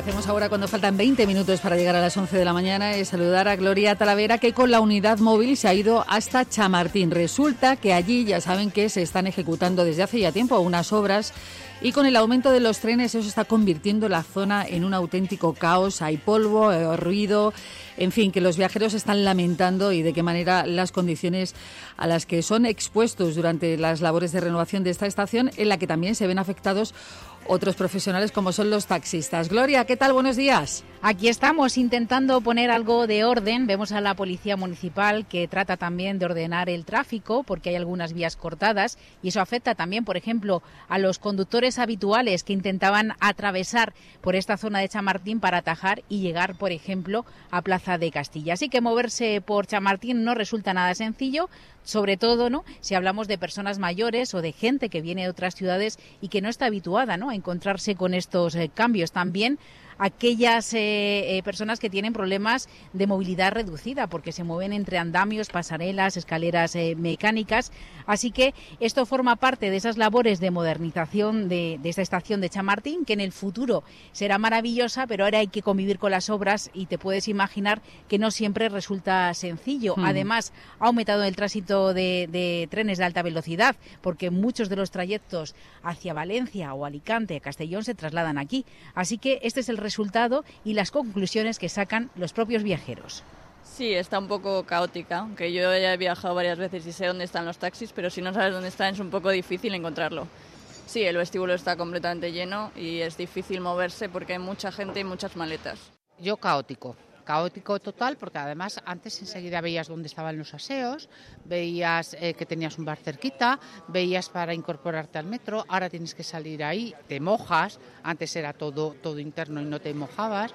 hacemos ahora cuando faltan 20 minutos para llegar a las 11 de la mañana es saludar a Gloria Talavera, que con la unidad móvil se ha ido hasta Chamartín. Resulta que allí ya saben que se están ejecutando desde hace ya tiempo unas obras y con el aumento de los trenes eso está convirtiendo la zona en un auténtico caos. Hay polvo, ruido, en fin, que los viajeros están lamentando y de qué manera las condiciones a las que son expuestos durante las labores de renovación de esta estación, en la que también se ven afectados otros profesionales como son los taxistas. Gloria, ¿qué tal? Buenos días. Aquí estamos intentando poner algo de orden. Vemos a la Policía Municipal que trata también de ordenar el tráfico porque hay algunas vías cortadas y eso afecta también, por ejemplo, a los conductores habituales que intentaban atravesar por esta zona de Chamartín para atajar y llegar, por ejemplo, a Plaza de Castilla. Así que moverse por Chamartín no resulta nada sencillo, sobre todo, ¿no?, si hablamos de personas mayores o de gente que viene de otras ciudades y que no está habituada, ¿no?, a encontrarse con estos cambios. También aquellas personas que tienen problemas de movilidad reducida porque se mueven entre andamios, pasarelas, escaleras mecánicas. Así que esto forma parte de esas labores de modernización de esta estación de Chamartín, que en el futuro será maravillosa, pero ahora hay que convivir con las obras y te puedes imaginar que no siempre resulta sencillo. Además, ha aumentado el tránsito de trenes de alta velocidad porque muchos de los trayectos hacia Valencia o Alicante, Castellón, se trasladan aquí. Así que este es el resultado y las conclusiones que sacan los propios viajeros. Sí, está un poco caótica, aunque yo ya he viajado varias veces y sé dónde están los taxis, pero si no sabes dónde están es un poco difícil encontrarlo. Sí, el vestíbulo está completamente lleno y es difícil moverse porque hay mucha gente y muchas maletas. Yo caótico total, porque además antes enseguida veías dónde estaban los aseos, veías que tenías un bar cerquita, veías para incorporarte al metro, ahora tienes que salir ahí, te mojas, antes era todo interno y no te mojabas,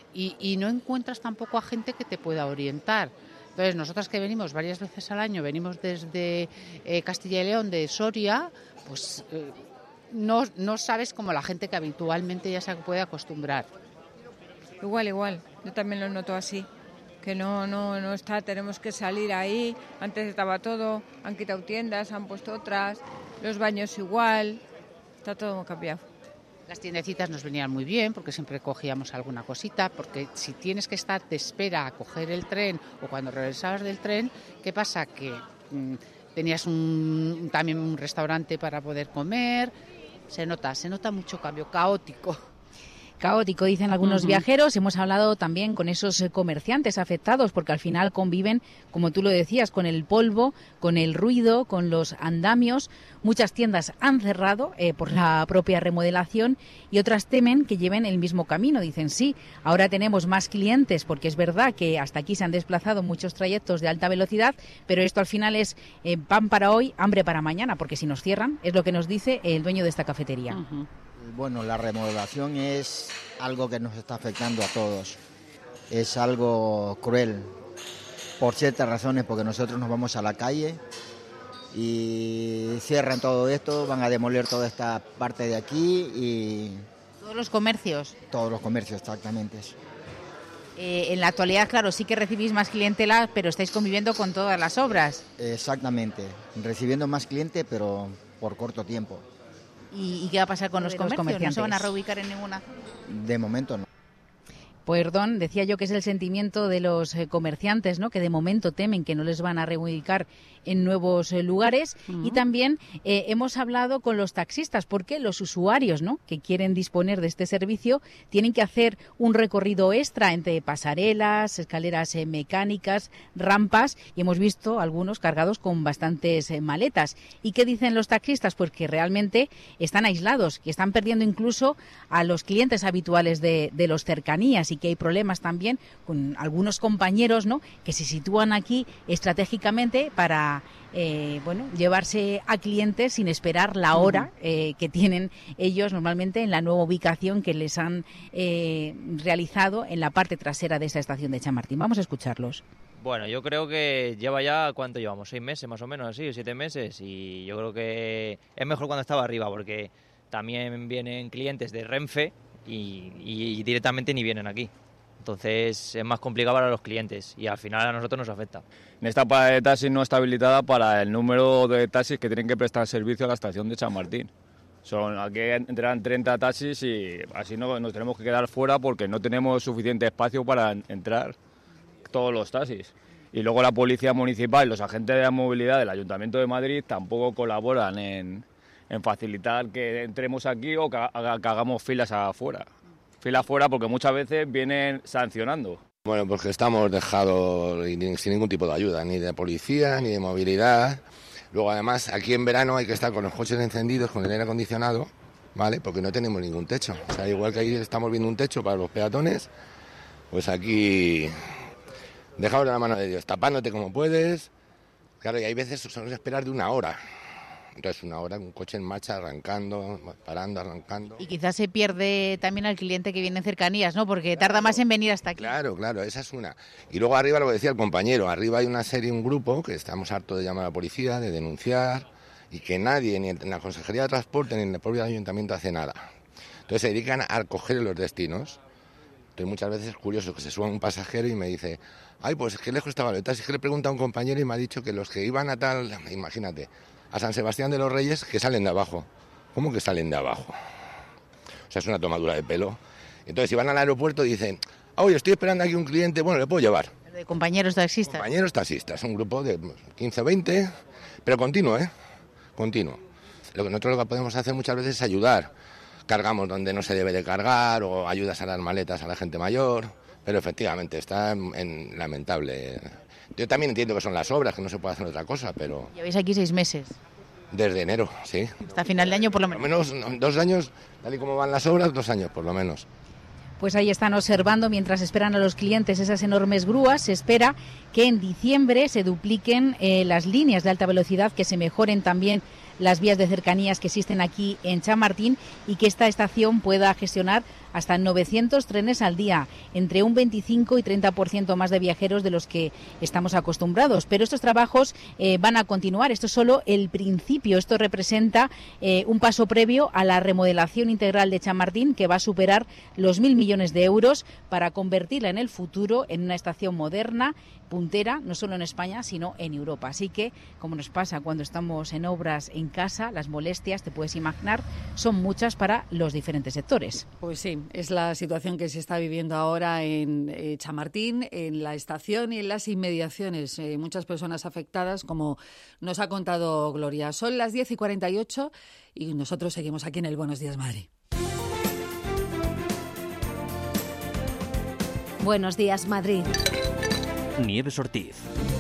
y no encuentras tampoco a gente que te pueda orientar. Entonces, nosotras que venimos varias veces al año, venimos desde Castilla y León, de Soria, pues no sabes cómo la gente que habitualmente ya se puede acostumbrar. Igual, yo también lo noto así, que no está, tenemos que salir ahí, antes estaba todo, han quitado tiendas, han puesto otras, los baños igual, está todo cambiado. Las tiendecitas nos venían muy bien porque siempre cogíamos alguna cosita, porque si tienes que estar de espera a coger el tren o cuando regresabas del tren, ¿qué pasa? Que tenías también un restaurante para poder comer, se nota mucho cambio, caótico, dicen algunos viajeros. Hemos hablado también con esos comerciantes afectados porque al final conviven, como tú lo decías, con el polvo, con el ruido, con los andamios. Muchas tiendas han cerrado por la propia remodelación y otras temen que lleven el mismo camino. Dicen, sí, ahora tenemos más clientes porque es verdad que hasta aquí se han desplazado muchos trayectos de alta velocidad, pero esto al final es pan para hoy, hambre para mañana, porque si nos cierran, es lo que nos dice el dueño de esta cafetería. Bueno, la remodelación es algo que nos está afectando a todos. Es algo cruel, por ciertas razones, porque nosotros nos vamos a la calle y cierran todo esto, van a demoler toda esta parte de aquí y... ¿Todos los comercios? Todos los comercios, exactamente. En la actualidad, claro, sí que recibís más clientela, pero estáis conviviendo con todas las obras. Exactamente, recibiendo más cliente, pero por corto tiempo. ¿Y qué va a pasar con los comerciantes? ¿No se van a reubicar en ninguna? De momento no. Perdón, decía yo que es el sentimiento de los comerciantes, ¿no?, que de momento temen que no les van a reubicar en nuevos lugares. Y también hemos hablado con los taxistas porque los usuarios, ¿no?, que quieren disponer de este servicio tienen que hacer un recorrido extra entre pasarelas, escaleras mecánicas, rampas, y hemos visto algunos cargados con bastantes maletas. ¿Y qué dicen los taxistas? Pues que realmente están aislados, que están perdiendo incluso a los clientes habituales de los cercanías y que hay problemas también con algunos compañeros, ¿no?, que se sitúan aquí estratégicamente para llevarse a clientes sin esperar la hora que tienen ellos normalmente en la nueva ubicación que les han realizado en la parte trasera de esta estación de Chamartín. Vamos a escucharlos. Bueno, yo creo que lleva ya, ¿cuánto llevamos? 6 meses más o menos, así, 7 meses, y yo creo que es mejor cuando estaba arriba porque también vienen clientes de Renfe y directamente ni vienen aquí. Entonces es más complicado para los clientes y al final a nosotros nos afecta. Esta parada de taxis no está habilitada para el número de taxis que tienen que prestar servicio a la estación de Chamartín. Aquí entran 30 taxis y así no nos tenemos que quedar fuera porque no tenemos suficiente espacio para entrar todos los taxis. Y luego la Policía Municipal y los agentes de la movilidad del Ayuntamiento de Madrid tampoco colaboran en facilitar que entremos aquí o que hagamos filas afuera. Filas afuera porque muchas veces vienen sancionando. Bueno, porque estamos dejados sin ningún tipo de ayuda, ni de policía, ni de movilidad. Luego, además, aquí en verano hay que estar con los coches encendidos, con el aire acondicionado, ¿vale? Porque no tenemos ningún techo. O sea, igual que ahí estamos viendo un techo para los peatones, pues aquí dejaos de la mano de Dios, tapándote como puedes. Claro, y hay veces son esperar de 1 hora. Entonces, 1 hora, un coche en marcha, arrancando, parando, arrancando. Y quizás se pierde también al cliente que viene en cercanías, ¿no? Porque tarda más en venir hasta aquí. Claro, esa es una. Y luego arriba, lo que decía el compañero, arriba hay una serie, un grupo, que estamos hartos de llamar a la policía, de denunciar, y que nadie, ni en la Consejería de Transporte, ni en el propio Ayuntamiento hace nada. Entonces se dedican a coger los destinos. Entonces muchas veces es curioso que se suba un pasajero y me dice, ay, pues qué lejos estaba el taxi. Es que le pregunta a un compañero y me ha dicho que los que iban a tal, imagínate, a San Sebastián de los Reyes, que salen de abajo. ¿Cómo que salen de abajo? O sea, es una tomadura de pelo. Entonces, si van al aeropuerto, dicen, oye, estoy esperando aquí un cliente, bueno, le puedo llevar. De compañeros taxistas. Compañeros taxistas, un grupo de 15 o 20, pero continuo, Continuo. Nosotros lo que podemos hacer muchas veces es ayudar. Cargamos donde no se debe de cargar, o ayudas a las maletas a la gente mayor, pero efectivamente está lamentable. Yo también entiendo que son las obras, que no se puede hacer otra cosa, pero... Lleváis aquí 6 meses. Desde enero, sí. Hasta final de año por lo menos. Por lo menos 2 años, tal y como van las obras, 2 años por lo menos. Pues ahí están observando mientras esperan a los clientes esas enormes grúas. Se espera que en diciembre se dupliquen las líneas de alta velocidad, que se mejoren también las vías de cercanías que existen aquí en Chamartín y que esta estación pueda gestionar hasta 900 trenes al día, entre un 25 y 30% más de viajeros de los que estamos acostumbrados. Pero estos trabajos van a continuar. Esto es solo el principio. Esto representa un paso previo a la remodelación integral de Chamartín, que va a superar los 1.000 millones de euros para convertirla en el futuro en una estación moderna, puntera, no solo en España, sino en Europa. Así que, como nos pasa cuando estamos en obras en casa, las molestias, te puedes imaginar, son muchas para los diferentes sectores. Pues sí, es la situación que se está viviendo ahora en Chamartín, en la estación y en las inmediaciones. Muchas personas afectadas, como nos ha contado Gloria. Son las 10:48 y nosotros seguimos aquí en el Buenos Días Madrid. Buenos Días Madrid. Nieves Ortiz.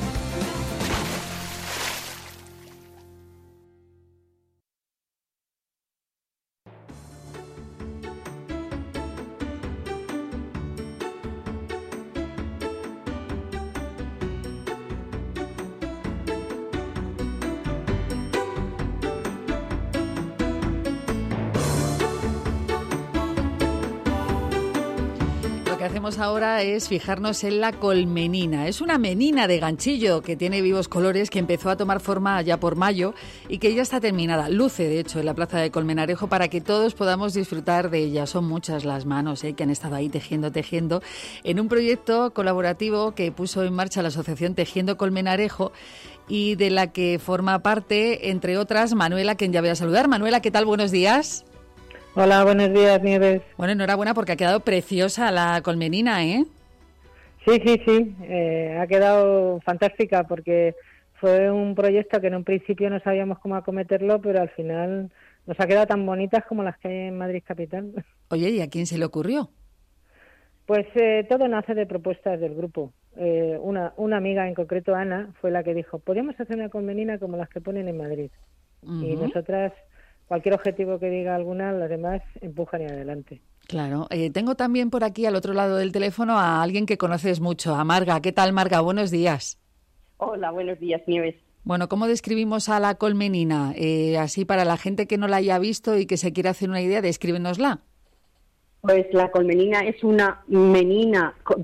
Lo que hacemos ahora es fijarnos en la colmenina. Es una menina de ganchillo que tiene vivos colores, que empezó a tomar forma ya por mayo y que ya está terminada. Luce, de hecho, en la plaza de Colmenarejo para que todos podamos disfrutar de ella. Son muchas las manos que han estado ahí tejiendo, en un proyecto colaborativo que puso en marcha la asociación Tejiendo Colmenarejo y de la que forma parte, entre otras, Manuela, quien ya voy a saludar. Manuela, ¿qué tal? Buenos días. Hola, buenos días, Nieves. Bueno, enhorabuena porque ha quedado preciosa la colmenina, ¿eh? Sí, ha quedado fantástica porque fue un proyecto que en un principio no sabíamos cómo acometerlo, pero al final nos ha quedado tan bonitas como las que hay en Madrid capital. Oye, ¿y a quién se le ocurrió? Pues todo nace de propuestas del grupo. Una amiga, en concreto Ana, fue la que dijo, podríamos hacer una colmenina como las que ponen en Madrid. Uh-huh. Y nosotras... Cualquier objetivo que diga alguna, las demás empujan y adelante. Claro. Tengo también por aquí, al otro lado del teléfono, a alguien que conoces mucho, a Marga. ¿Qué tal, Marga? Buenos días. Hola, buenos días, Nieves. Bueno, ¿cómo describimos a la colmenina? Así, para la gente que no la haya visto y que se quiera hacer una idea, descríbenosla. Pues la colmenina es una menina de las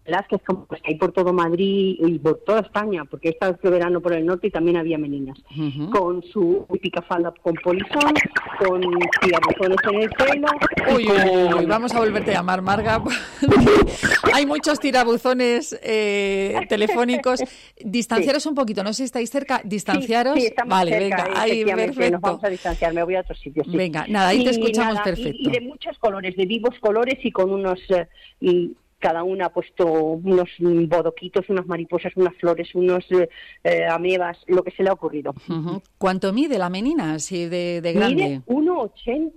Velázquez, como pues, que hay por todo Madrid y por toda España, porque he estado este verano por el norte y también había meninas, con su típica falda con polizón, con tirabuzones en el pelo. Uy, vamos a volverte a llamar, Marga. Hay muchos tirabuzones telefónicos. Distanciaros un poquito, no sé si estáis cerca, distanciaros. Sí, estamos vale, cerca, venga, ahí, perfecto. Nos vamos a distanciar, me voy a otro sitio. Sí. Venga, nada, ahí te escuchamos perfecto. Y de muchos colores, de vivos colores y con unos... cada una ha puesto unos bodoquitos, unas mariposas, unas flores, unos amebas, lo que se le ha ocurrido. ¿Cuánto mide la menina, así de grande? Mide 1,80,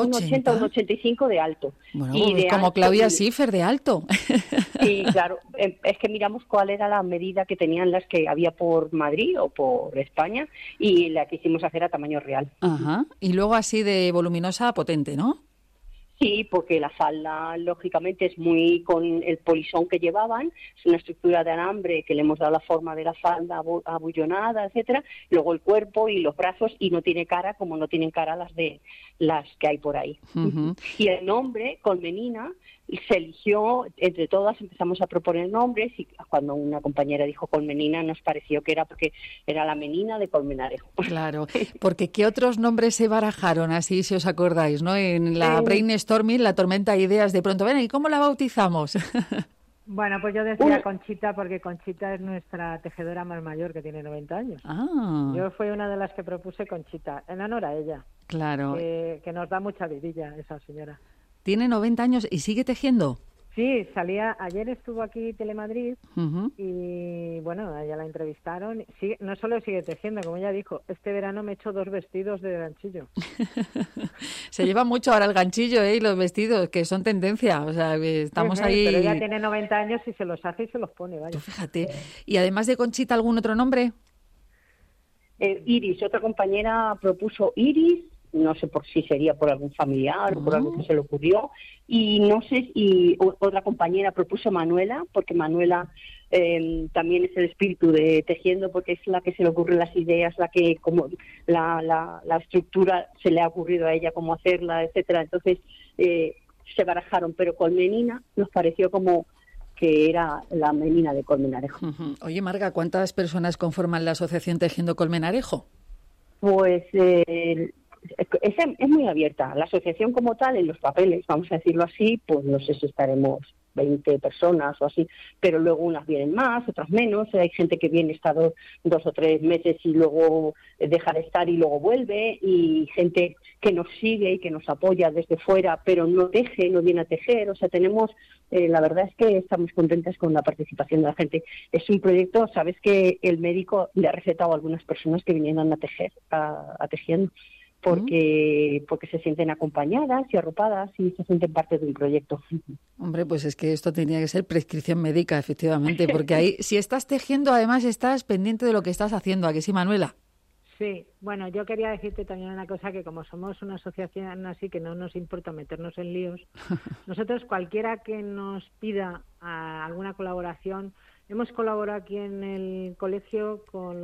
1,85 de alto. Bueno, y de como alto, Claudia Schiffer de alto. Sí, claro. Es que miramos cuál era la medida que tenían las que había por Madrid o por España y la quisimos hacer a tamaño real. Ajá. Y luego así de voluminosa a potente, ¿no? Sí, porque la falda, lógicamente, es muy con el polisón que llevaban, es una estructura de alambre que le hemos dado la forma de la falda abullonada, etcétera, luego el cuerpo y los brazos, y no tiene cara como no tienen cara las que hay por ahí. Y el nombre, Colmenina, se eligió, entre todas empezamos a proponer nombres, y cuando una compañera dijo Colmenina nos pareció que era porque era la menina de Colmenarejo. Claro, porque ¿qué otros nombres se barajaron así, si os acordáis, no? En la brainstorming, la tormenta de ideas, de pronto, ven, ¿y cómo la bautizamos? Bueno, pues yo decía Conchita, porque Conchita es nuestra tejedora más mayor, que tiene 90 años. Yo fui una de las que propuse Conchita, en honor a ella. Claro. Que nos da mucha vidilla esa señora. Tiene 90 años y sigue tejiendo. Sí, ayer estuvo aquí Telemadrid y bueno, ella la entrevistaron. No solo sigue tejiendo, como ella dijo, este verano me he hecho 2 vestidos de ganchillo. Se lleva mucho ahora el ganchillo y los vestidos, que son tendencia, o sea, estamos ahí. Pero ella tiene 90 años y se los hace y se los pone, vaya. Tú fíjate. ¿Y además de Conchita, algún otro nombre? Iris, otra compañera propuso Iris. No sé por si sería por algún familiar o por algo que se le ocurrió, y no sé, y otra compañera propuso Manuela, porque Manuela también es el espíritu de tejiendo, porque es la que se le ocurren las ideas, la que como la estructura se le ha ocurrido a ella cómo hacerla, etcétera. Entonces se barajaron, pero Colmenina nos pareció como que era la menina de Colmenarejo. Oye, Marga, ¿cuántas personas conforman la asociación Tejiendo Colmenarejo? Pues es muy abierta. La asociación como tal, en los papeles, vamos a decirlo así, pues no sé si estaremos 20 personas o así, pero luego unas vienen más, otras menos. Hay gente que viene, está 2 o 3 meses y luego deja de estar y luego vuelve, y gente que nos sigue y que nos apoya desde fuera, pero no teje, no viene a tejer. O sea, tenemos, la verdad es que estamos contentas con la participación de la gente. Es un proyecto, sabes que el médico le ha recetado a algunas personas que vinieran a tejer, a tejiendo, porque se sienten acompañadas y arropadas y se sienten parte de un proyecto. Hombre, pues es que esto tenía que ser prescripción médica, efectivamente, porque ahí, si estás tejiendo, además estás pendiente de lo que estás haciendo. ¿A que sí, Manuela? Sí, bueno, yo quería decirte también una cosa, que como somos una asociación así que no nos importa meternos en líos, nosotros cualquiera que nos pida alguna colaboración, hemos colaborado aquí en el colegio con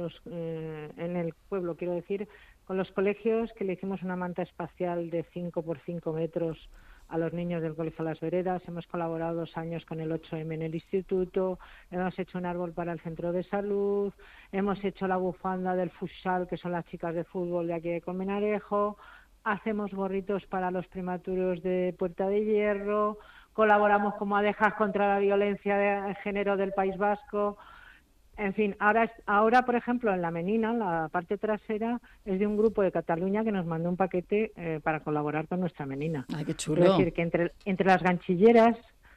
en el pueblo, quiero decir, con los colegios, que le hicimos una manta espacial de 5 por 5 metros a los niños del Colegio Las Veredas. Hemos colaborado 2 años con el 8M en el instituto, hemos hecho un árbol para el centro de salud, hemos hecho la bufanda del futsal, que son las chicas de fútbol de aquí de Colmenarejo, hacemos gorritos para los prematuros de Puerta de Hierro, colaboramos como Adejas contra la violencia de género del País Vasco. En fin, ahora, por ejemplo, en la menina, la parte trasera, es de un grupo de Cataluña que nos mandó un paquete para colaborar con nuestra menina. ¡Ay, qué chulo! Es decir, que entre las ganchilleras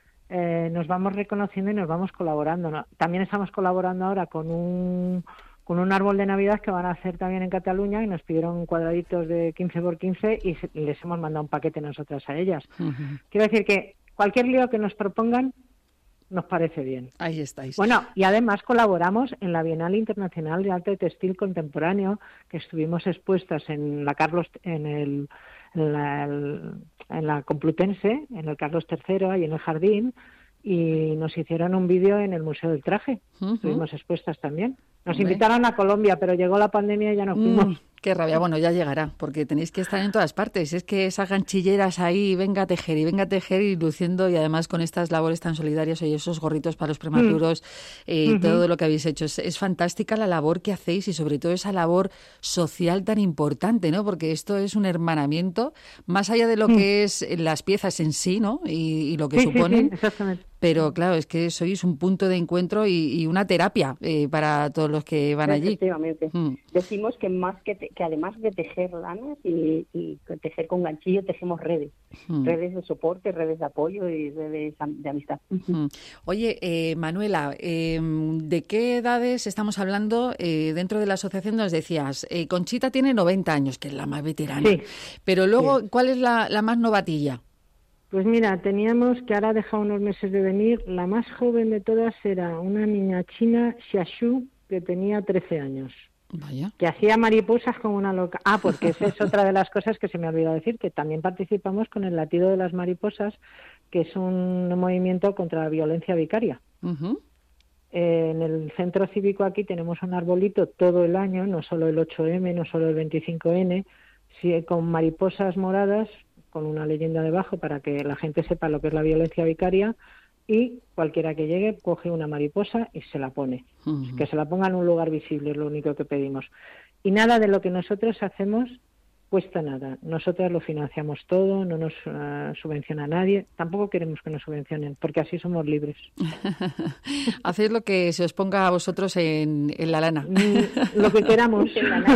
nos vamos reconociendo y nos vamos colaborando, ¿no? También estamos colaborando ahora con un árbol de Navidad que van a hacer también en Cataluña, y nos pidieron cuadraditos de 15 por 15 y les hemos mandado un paquete nosotras a ellas. Quiero decir que cualquier lío que nos propongan nos parece bien. Ahí estáis. Bueno, y además colaboramos en la Bienal Internacional de Arte Textil Contemporáneo, que estuvimos expuestas en la Complutense, en el Carlos III, ahí en el jardín, y nos hicieron un vídeo en el Museo del Traje. Estuvimos expuestas también. Nos invitaron a Colombia, pero llegó la pandemia y ya no fuimos. Qué rabia. Bueno, ya llegará, porque tenéis que estar en todas partes. Es que esas ganchilleras ahí, venga a tejer y luciendo, y además con estas labores tan solidarias, oye, esos gorritos para los prematuros, todo lo que habéis hecho. Es fantástica la labor que hacéis y sobre todo esa labor social tan importante, ¿no? Porque esto es un hermanamiento, más allá de lo que es las piezas en sí, ¿no? Y lo que suponen. Sí, exactamente. Pero claro, es que sois un punto de encuentro y una terapia para todos los que van allí. Efectivamente. Decimos que más que además de tejer lanas y tejer con ganchillo, tejemos redes. Redes de soporte, redes de apoyo y redes de amistad. Oye, Manuela, ¿de qué edades estamos hablando dentro de la asociación? Nos decías, Conchita tiene 90 años, que es la más veterana. Sí. Pero luego, ¿cuál es la más novatilla? Pues mira, teníamos, que ahora ha dejado unos meses de venir, la más joven de todas era una niña china, Xiaxu, que tenía 13 años. Vaya. Que hacía mariposas como una loca. Porque esa es otra de las cosas que se me ha olvidado decir, que también participamos con el latido de las mariposas, que es un movimiento contra la violencia vicaria. En el centro cívico aquí tenemos un arbolito todo el año, no solo el 8M, no solo el 25N, con mariposas moradas, con una leyenda debajo para que la gente sepa lo que es la violencia vicaria, y cualquiera que llegue coge una mariposa y se la pone. Que se la ponga en un lugar visible, es lo único que pedimos. Y nada de lo que nosotros hacemos cuesta nada. Nosotros lo financiamos todo, no nos subvenciona nadie. Tampoco queremos que nos subvencionen, porque así somos libres. Hacéis lo que se os ponga a vosotros en la lana. Lo que queramos.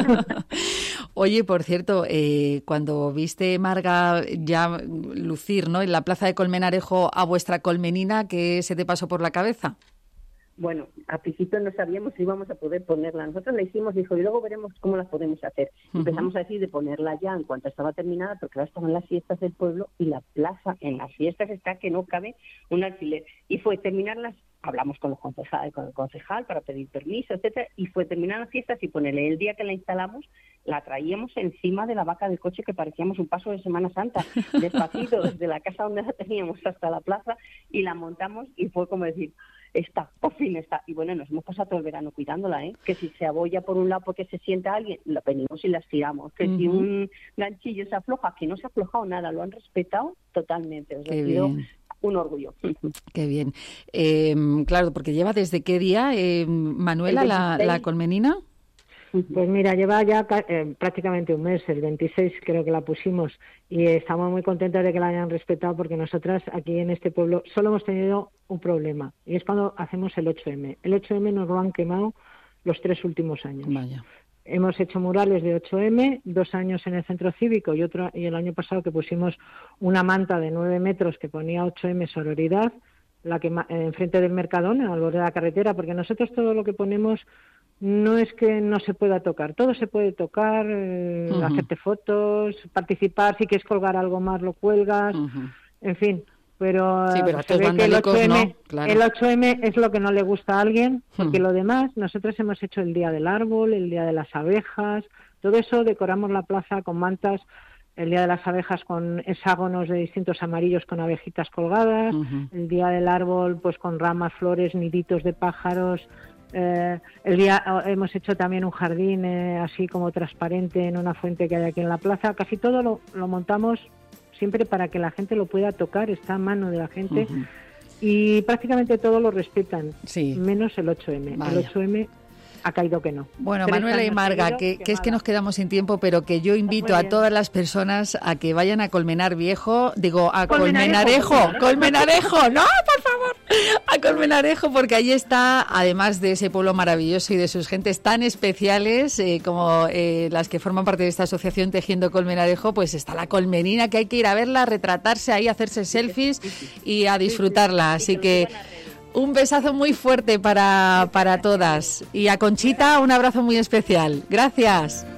Oye, por cierto, cuando viste, Marga, ya lucir, ¿no?, en la plaza de Colmenarejo a vuestra colmenina, ¿qué se te pasó por la cabeza? Bueno, al principio no sabíamos si íbamos a poder ponerla. Nosotros la hicimos, dijo, y luego veremos cómo la podemos hacer. Empezamos a decir de ponerla ya en cuanto estaba terminada, porque ahora estaban las fiestas del pueblo y la plaza en las fiestas está que no cabe un alfiler. Y fue terminarlas, hablamos con con el concejal para pedir permiso, etcétera, y fue terminar las fiestas y ponerle el día que la instalamos, la traíamos encima de la vaca del coche, que parecíamos un paso de Semana Santa, despacito, desde la casa donde la teníamos hasta la plaza, y la montamos, y fue como decir, está, por fin está. Y bueno, nos hemos pasado todo el verano cuidándola, que si se abolla por un lado porque se sienta alguien, la venimos y la estiramos. Que si un ganchillo se afloja, que no se ha aflojado nada, lo han respetado totalmente. O sea, ha sido un orgullo. Qué bien. Claro, porque lleva desde qué día, Manuela, la colmenina. Pues mira, lleva ya prácticamente un mes, el 26 creo que la pusimos, y estamos muy contentos de que la hayan respetado, porque nosotras aquí en este pueblo solo hemos tenido un problema, y es cuando hacemos el 8M. El 8M nos lo han quemado los 3 últimos años. Vaya. Hemos hecho murales de 8M, 2 años en el centro cívico y el año pasado que pusimos una manta de 9 metros que ponía 8M sororidad, la que enfrente del Mercadona, al borde de la carretera, porque nosotros todo lo que ponemos no es que no se pueda tocar, todo se puede tocar, hacerte fotos, participar, si quieres colgar algo más lo cuelgas, en fin, pero, sí, pero se ve que el 8M, no, claro. El 8M es lo que no le gusta a alguien, porque lo demás, nosotros hemos hecho el día del árbol, el día de las abejas, todo eso, decoramos la plaza con mantas, el día de las abejas con hexágonos de distintos amarillos con abejitas colgadas, el día del árbol pues con ramas, flores, niditos de pájaros. Hemos hecho también un jardín así como transparente en una fuente que hay aquí en la plaza. Casi todo lo montamos siempre para que la gente lo pueda tocar, está a mano de la gente, y prácticamente todo lo respetan, menos el 8M. Vaya. El 8M ha caído que no. Bueno, Manuela y Marga, que es que nos quedamos sin tiempo, pero que yo invito a todas las personas a que vayan a Colmenarejo, Colmenarejo, no, por favor, a Colmenarejo, porque allí está, además de ese pueblo maravilloso y de sus gentes tan especiales como las que forman parte de esta asociación Tejiendo Colmenarejo, pues está la colmenina, que hay que ir a verla, retratarse ahí, hacerse selfies y a disfrutarla, así que un besazo muy fuerte para todas. Y a Conchita un abrazo muy especial. Gracias.